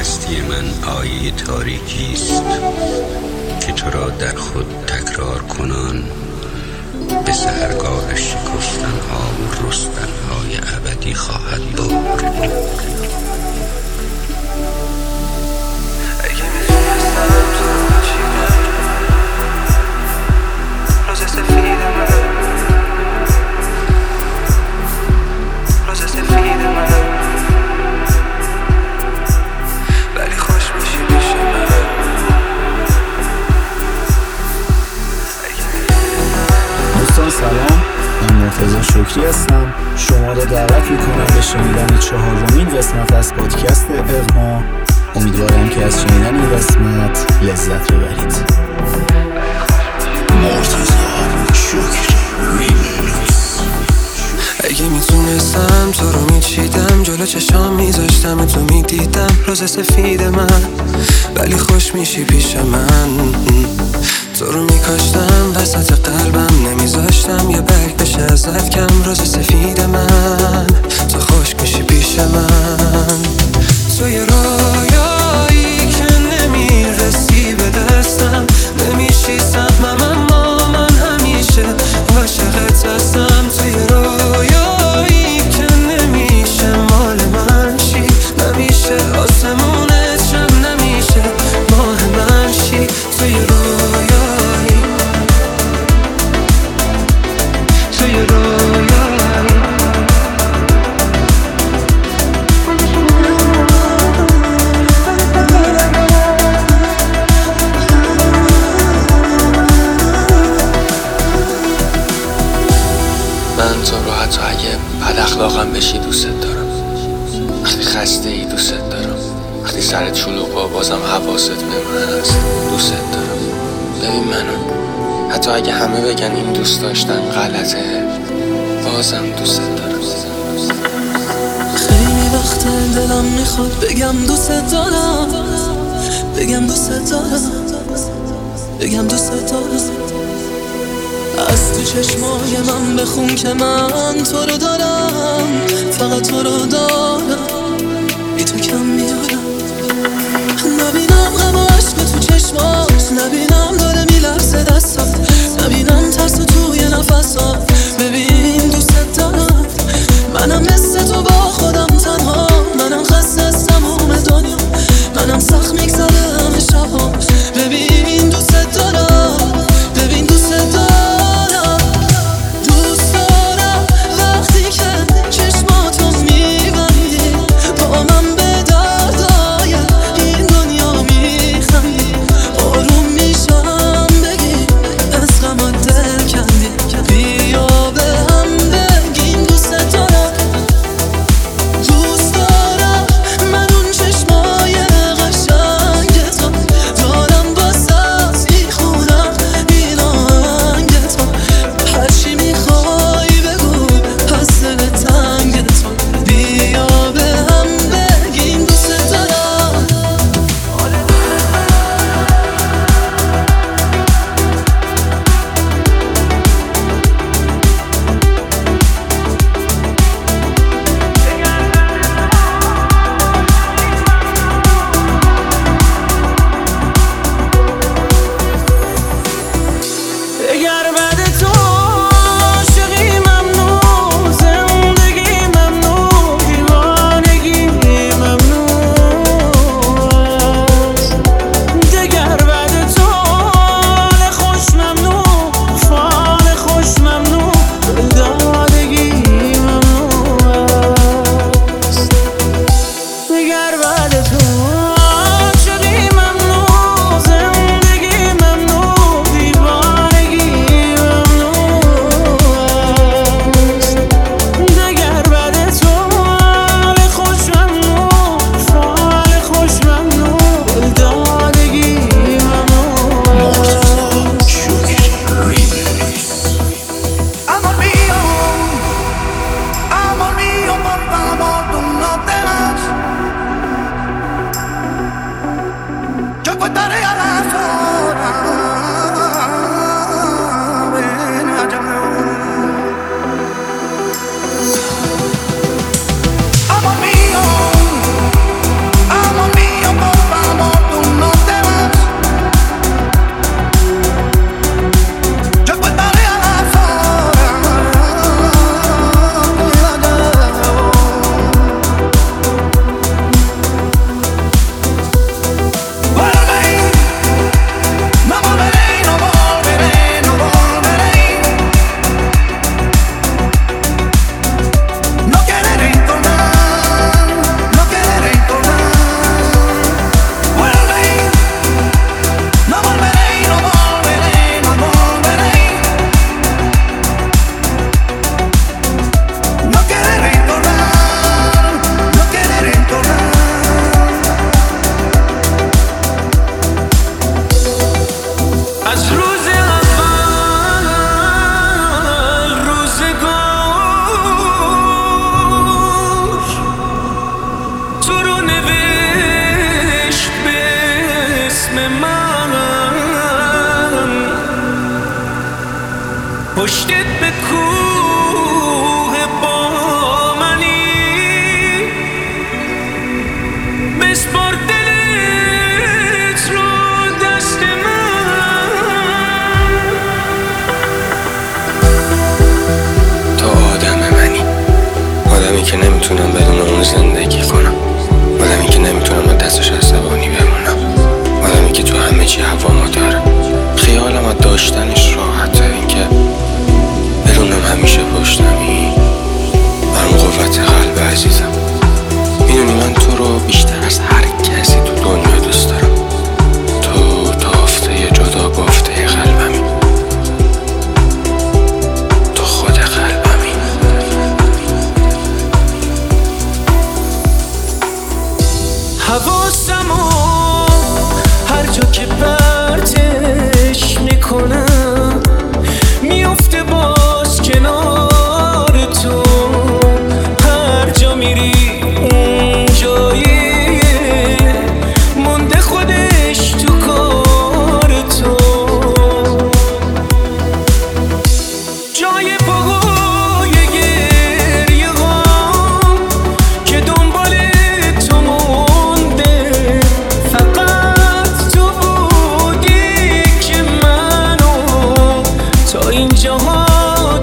هستی من آیه تاریکی است که تو را در خود تکرار کنان به سحرگاه شکفتن‌ها و رستن‌های ابدی خواهد برد. سلام، من مرتضی شکری هستم. شما را دعوت میکنم به شنیدن 4مین قسمت از پادکست اغما. امیدوارم که از شنیدن این قسمت لذت ببرید. مرتضی شکری ریمیکس. اگه میتونستم تو رو میچیدم، جلو چشام میذاشتم تو میدیدم روز سفید من، ولی خوش میشی پیش من. تو رو میکاشتم وسط قلبم، نمیذاشتم یه برگ بشه ازت کم. روز سفید من، تو خوش میشی پیش من. تو یه رویایی که نمیرسی به دستم، نمیشی سهمم اما من همیشه عاشقت هستم. تو یه رویایی که نمیشه مال من شی، نمیشه آسمونت شب، نمیشه ماه من شی. تو یه رویایی، تو یه رویایی. من تو رو حتی اگه بد اخلاقم بشی دوست دارم، وقتی خسته ای دوست دارم، وقتی سرت شلوغه بازم حواست به من هست دوست دارم. ببین منو، حتی اگه همه بگن این دوست داشتن غلطه، بازم دوست دارم. خیلی وقت دلم میخواد بگم دوست دارم، بگم دوست دارم، بگم دوست دارم. از تو چشمای من بخون که من تو رو دارم، فقط تو رو دارم، بی تو کم میارم. نبینم غم و عشق تو چشمات، نبینم داره میلرزه دستات، نبینم ترس توی نفسات. ببین دوست دارم، منم مثل تو با خودم تنها، منم خسته از تموم دنیا، منم سخت میگذره همه شبها. ببین دوست دارم، ببین دوست دارم. بیا به هم که نمیتونم بدون اون زندگی کنم، آدمی که نمیتونم با دستش عصبانی بمونم، آدمی که تو همه چی هوامو داره. خیالم از داشتنش راحته، اینکه بدونم همیشه پشتمی برام قوت قلب عزیزم. میدونی من تو رو بیشتر از هر کسی تو دنیا دوست دارم. تو تافته جدا بافته قلبمی، تو خود قلبمی. حواسمو هر جا که پرتش میکنم میفته باز کنار تو. هر جا میری اون جایی مونده خودش تو کار تو. جای پاهای گریه هام که دنبال تو مونده، فقط تو بودی که منو تا اینجاها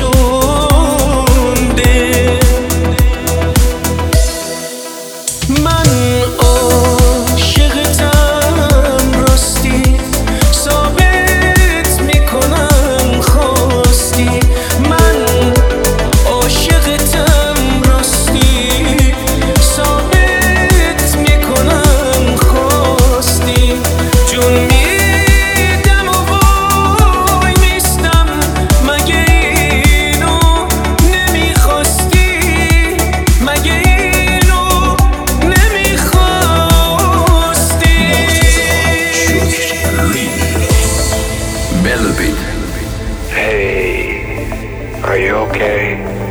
کشونده. من عاشقتم راستی، ثابت میکنم خواستی. من عاشقتم راستی، ثابت میکنم خواستی. جون میدم و وای میستم، مگه اینو نمیخواستی؟ مگه اینو نمیخواستی؟ Melody. Hey, are you okay?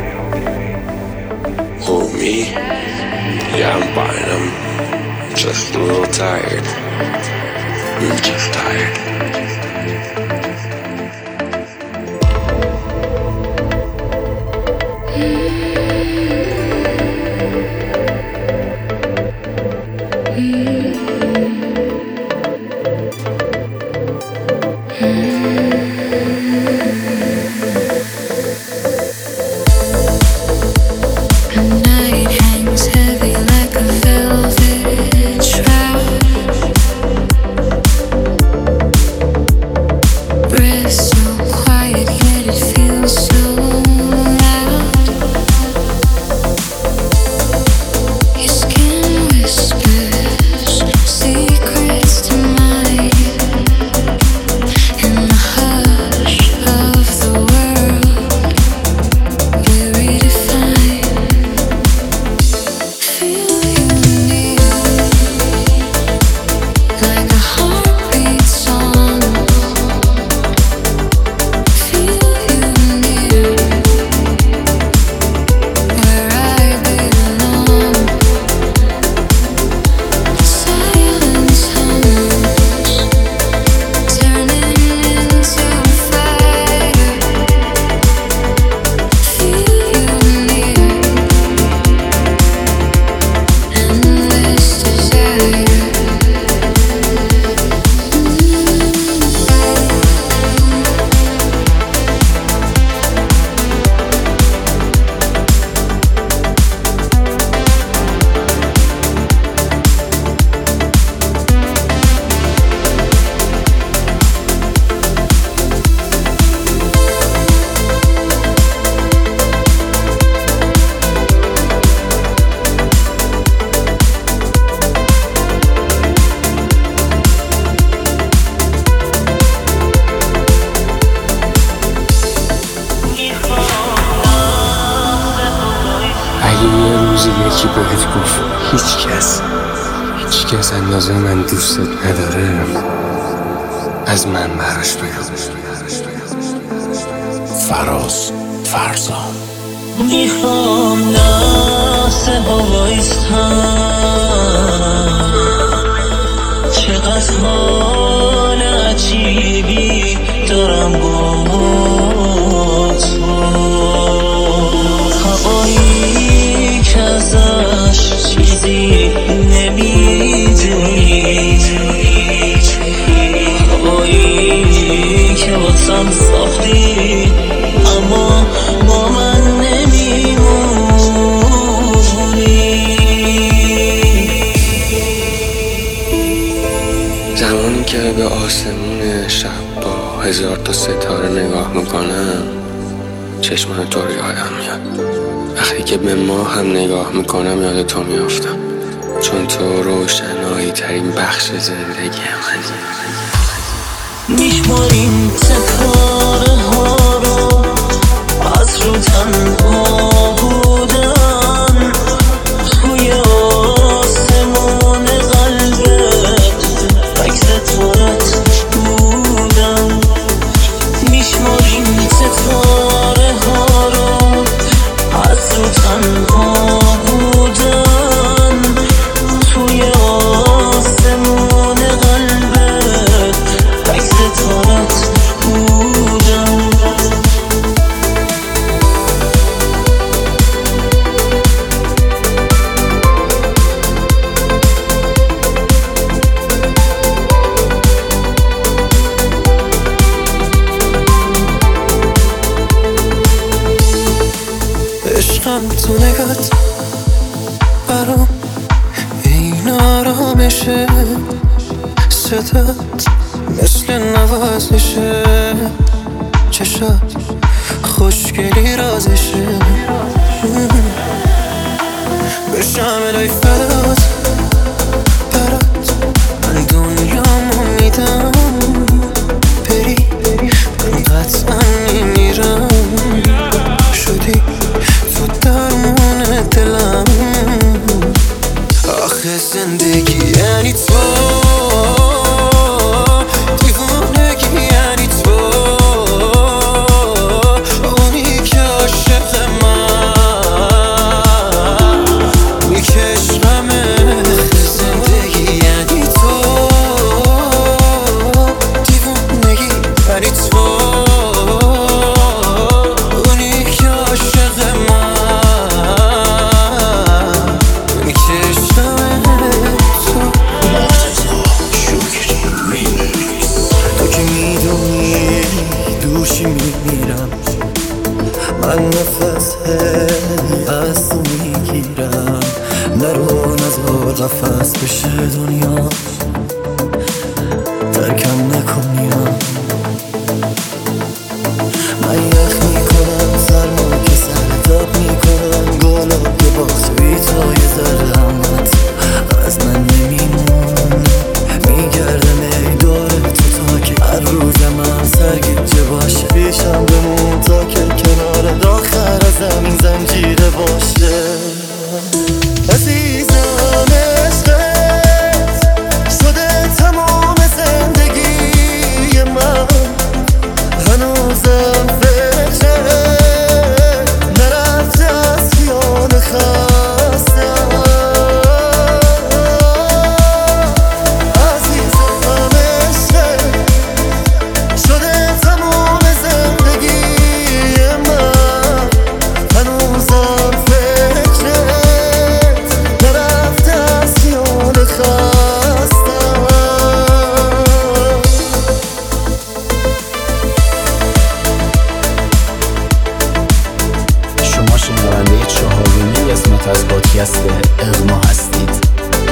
Who, me? Yeah, I'm fine. I'm just a little tired. I'm just tired. The night hangs heavy like a velvet shroud. Breath so quiet yet it feels so loud. Your skin whispers secrets to mine. In the hush of the world we're redefined. Feel you near, like a heartbeat song. Feel you near, where I belong. Silence hums, turning into fire. Feel you near, endless desire. اگه یه روزی یکی بهت گفت هیچ کس اندازه من دوستت نداره، از من براش بگو. فراز فرزان. میخوام لحظه ها وایستم، چقدر حال عجیبی دارم با تو. هوایی که ازش چیزی نمیدونی، هوایی که واسم ساختی اما با من نمیمونی. چشمان تو رو یادم میاد. وقتی که به ما هم نگاه میکنم یاد تو میافتم، چون تو روشنایی ترین بخش زندگی منی. میشماریم ستاره ها رو از رو تنها بودن توی آسمون قلبت عکس تورت بودن. میشماریم ستاره ها رو از رو تنها بودن توی آسمون قلبت عکس تورت بودن. عشقم تو نگات برام این آرامشه، صدات مثل نوازشه، چشات خوشگلی رازشه. بشم الهی فدات برات من دنیامو میدم، بری من قطعا میمیرم. شدی تو درمون دلم، آخه زندگی یعنی تو، دیوونگی یعنی تو، اونی که عاشق من، اونی که عشقمه. آخه زندگی یعنی تو، دیوونگی یعنی تو، اونی که عاشق من، اونی که عشقمه. تو که میدونی دوشی میمیرم، من نفس از تو میگیرم. نرو نزار قفص بشه دنیا، ترکم نکنیم. من یخ میکنم سرما که سرتاب میکنم، گلاب که باخت بی تو یه ذره همت از من نمیمون. میگردم ای دور تو تا که هر روزم هم سرگیجه باشه، پیشم بمون تا که کنار آخر زمین زنجیره باشه. عزیزم عشقت شده تمام زندگی من، هنوزم فکرت نرفته از خیال خستم. عزیزم عشقت شده تمام زندگی من، هنوزم فکرت نرفته از خیال خستم. شما شنونده 4مین قسمت از پادکست اغما هستید.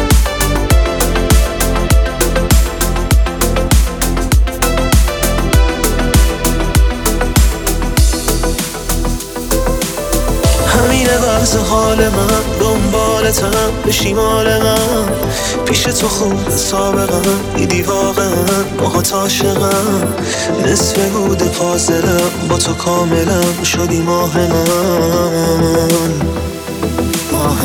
همینه وضع حال من، دنبالتم به شمال من، پیش تو خوب سابقم، دیدی واقعا باهات عاشقم. نصف بود پازلم با تو کاملم، شدی ماه من، ماه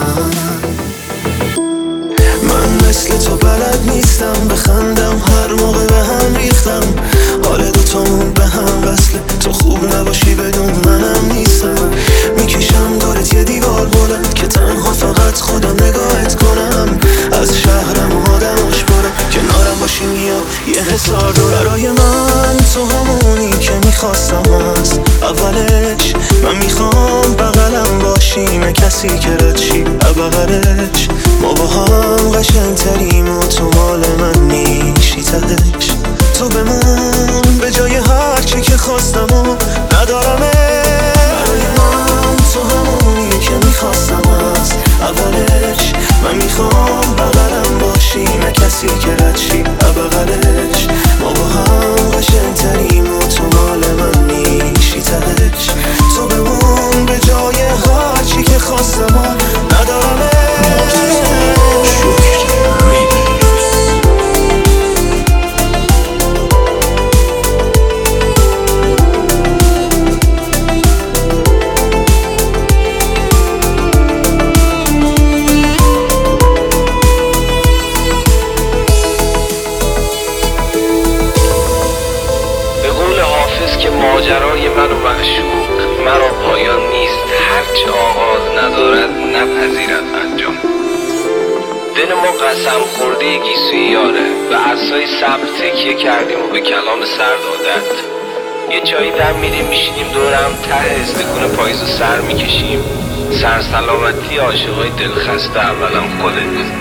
من مثل تو بلد نیستم بخندم، هر موقع به هم ریختم. حال دوتامون به هم وصله، تو خوب نباشی بدون منم نیستم. میکشم دورت یه دیوار بلند که تنها فقط خودم نگاهت کنم. از شهرم آدماش برم، کنارم باشی میام یه حسار دور. برای من تو همونی که میخواستم، از اولش من میخوام بغلم نپذیرد انجام. دل ما قسم خورده گیسوی یاره، به عصای صبر تکیه کردیم و به کلام سرد عادت. یه جایی دم میریم میشینیم دورم ته استکون پاییزو سر میکشیم. سرسلامتی عاشقای دلخسته اولم خودت.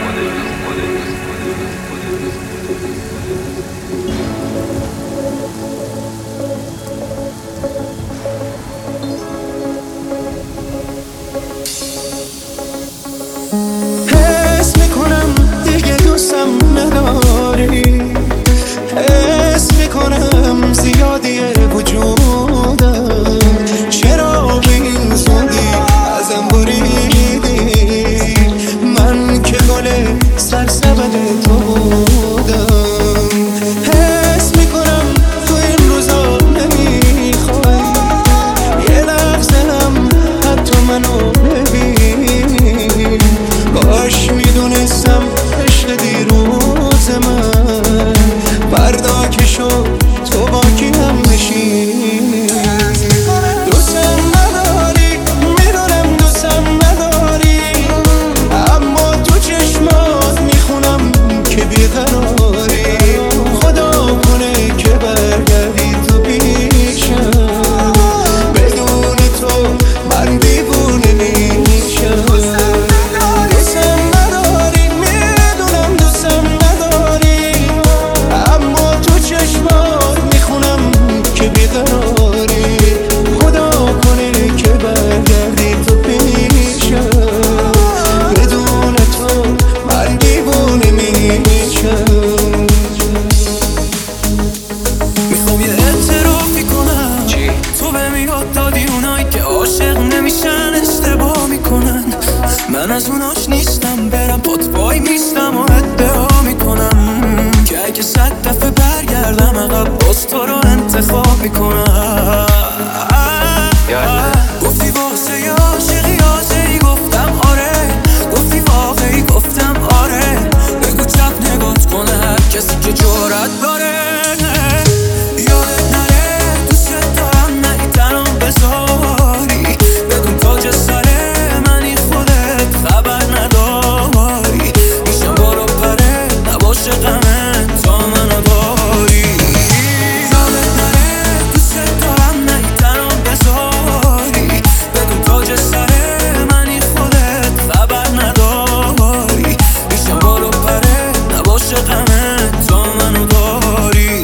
حس میکنم دیگه دوستم نداری، حس میکنم زیادیه وجودم. چرا به این زودی ازم بریدی؟ من که گل سرسبد تو بودم. حس میکنم تو این روزا نمیخوای یه لحظه هم حتی منو ببینی. کاش میدونستم عشق دیروز من فردا که شد تو با کی هم بشینی. دوستم نداری، میدونم دوستم نداری، اما تو چشمات میخونم که بیقراری. خدا کنه که برگردی تو پیشم، بدون تو من دیوونه میشم. دوستم نداری، میدونم دوستم نداری، اما تو چشمات میخونم که بیقراری. خدا کنه که برگردی تو پیشم، بدون تو من دیوونه میشم. میخوام یه اعترافی کنم، تو به میاد دادی اونایی که عاشق نمیشن اشتباه میکنن. من از اوناش نیستم، برم پات وای میستم و ادعا میکنم که اگه 100 دفعه برگردم عقب باز تو رو انتخاب میکنم. گفتی واسه یه عاشقی حاضری، گفتم آره. گفتی واقعی، گفتم آره. بگو چپ نگات کنه هر کسی که جرأت داره. یادت نره دوست دارم، نه تنم بذاری. بدون تاج سر منی خودت خبر نداری. میشم بالا پره نباشه غمه تا منو داری. یادت نره دوست دارم، نه تنم بذاری. بدون تاج سر منی خودت خبر نداری. میشم بالا پره نباشه غمه تا منو داری.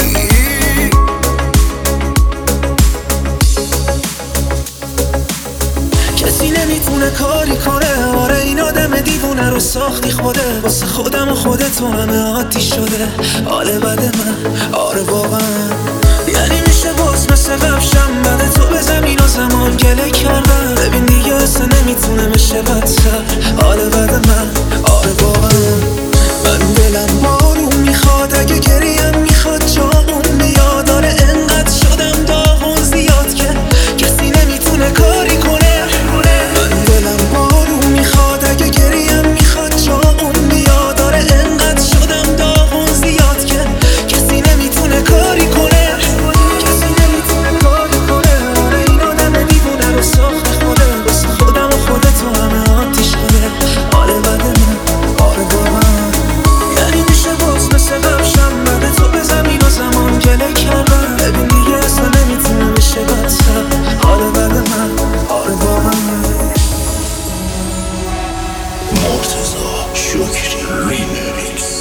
کسی نمیتونه کاری کنه، آره این آدم دیوونه رو ساختی خوده. واسه خودم و خودت تو همه عادی شده حال بد من، آره واقعا. یعنی میشه باز مثل قبشم بعد تو به زمین و زمان گله کردم. ببین دیگه اصلا نمیتونه بشه بدتر حال بد من، آره واقعا. من دلم بارون میخواد، اگه گریم میخواد جامون بیاد. آره انقدر شدم داغون زیاد که کسی نمیتونه کاری کنه. من دلم بارون میخواد، اگه گریم میخواد جامون بیاد. آره انقدر شدم داغون زیاد که کسی نمیتونه کاری کنه. کسی نمیتونه کاری کنه. آره این آدم دیوونه رو ساخت خوده. واسه خودم و خودت تو همه آتیش کنه حال بد من، آره واقعا. یعنی میشه باز مثل قبشم بعد تو به زمین و زمان گله کردم. ببین دیگه اصلا نمیتونه بشه بدتر حال بد من، آره واقعا. مرتضی شکری ریمیکس.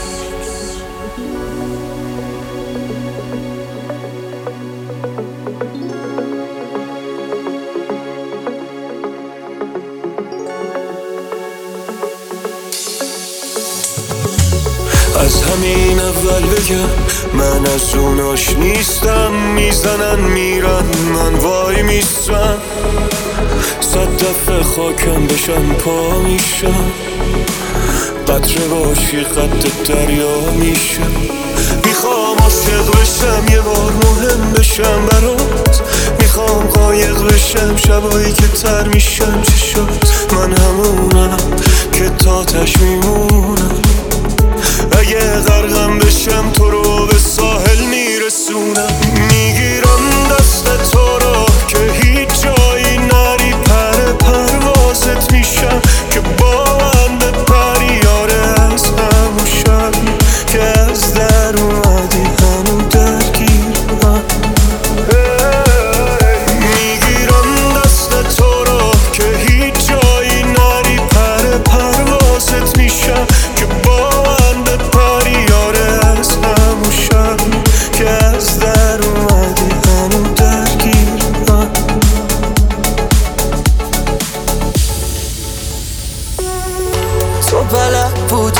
از همین اول بگم من از اوناش نیستم. میزنن میرن من وای میستم. 100 دفعه خاکم بشن پا میشم. قطره باشی قد دریا میشم. میخوام عاشق بشم یه بار مهم بشم برات. میخوام قایق بشم شبایی که تر میشم چشات. من همونم که تاتش میمونم. اگه غرقم بشم تو رو به ساحل میرسونم. میگیرم دست تو رو که هیچ جایی نری. پر پروازت میشم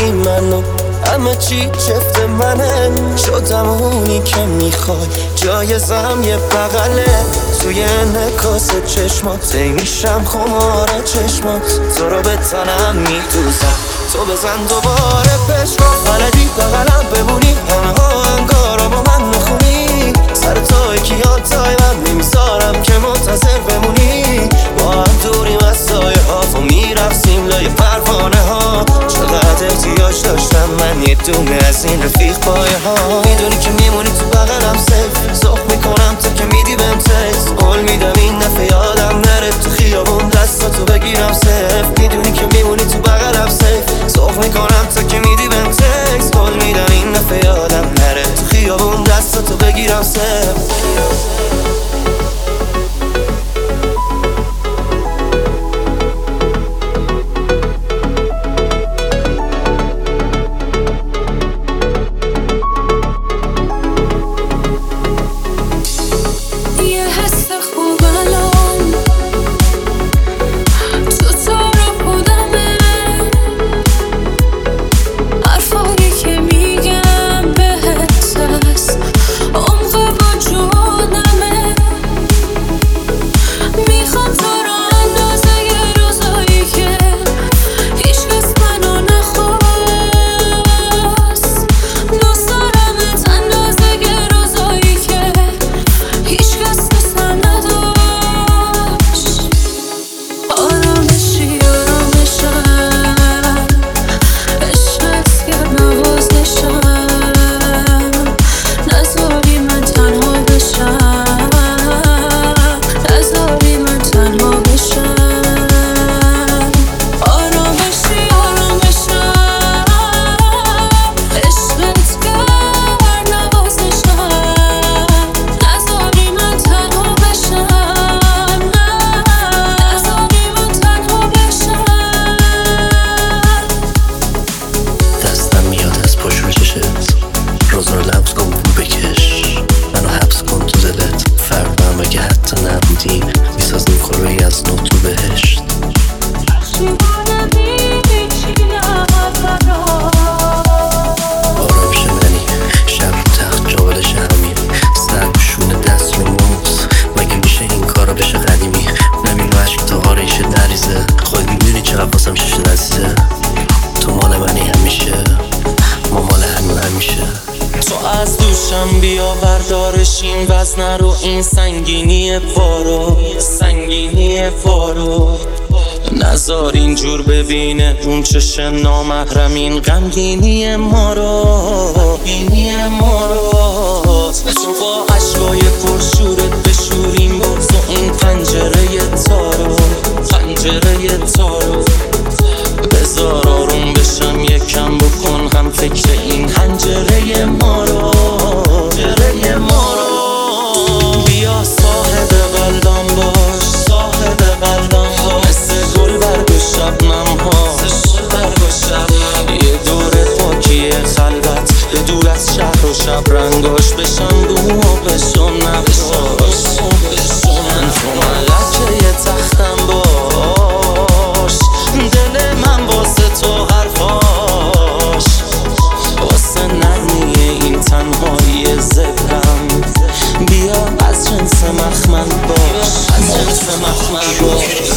نداری منو، همه چی جفت منه، شدم اونی که میخوای، جایزم یه بغله توی انعکاس چشمات، میشم خمار چشمات، تو رو به تنم میدوزم، تو بزن دوباره پشمات، بلدی بغلم بمونی، همه آهنگارا با من میخونی، سر توی کیاتای من نمیذارم که منتظر بمونی، با هم دوریم از سایه ها و میرفتیم لای پروانه ها، چقدر احتیاج داشتم من یه دونه از این رفیق پایه ها، میدونی که میمونی تو بغلم سیف، سخ میکنم تا که میدی بهم تکست، قول میدم این دفعه یادم نره تو خیابون دستاتو بگیرم سیف، میدونی که میمونی تو بغلم سیف، سخ میکنم تا که میدی بهم تکست، قول میدم این دفعه یادم نره تو خیابون دستاتو بگیرم سیف. این وزن رو، این سنگینی پارو، سنگینی پارو، نذار اینجور ببینه اون چش نامحرم، این غمگینی ما رو، بینی ما رو، تو با عشقای پرشورت بشوریم باز و این پنجره تارو، پنجره تارو، بذار آروم بشم یکم بکن هم فکر این حنجره ما رو، حنجره ما رو، بیا صاحب قلبم باش، صاحب قلبم باش، مثل گل برگ و شبنم ها، یه دور خاکی خلوت به دور از شهر و شب رنگاش، بشم بوم و بشم نقشاش، من تو ملکه یه تختم باش، دل من واسه تو حرفاش، واسه نرمی این تنهایی زبرم، بیا از جنس مخمل باش، از جنس مخمل باش.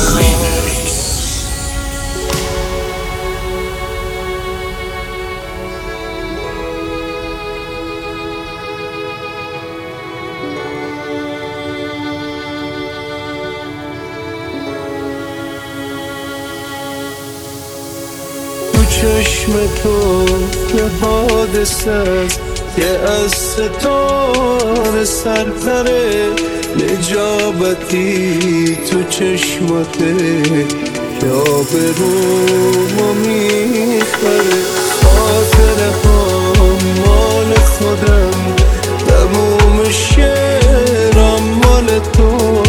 چشم تو به حادثه است که از ستاره سرتره، نجابتی تو چشمته که آبرومو میخره، خاطره ها مال خودم، تموم شعرم مال تو،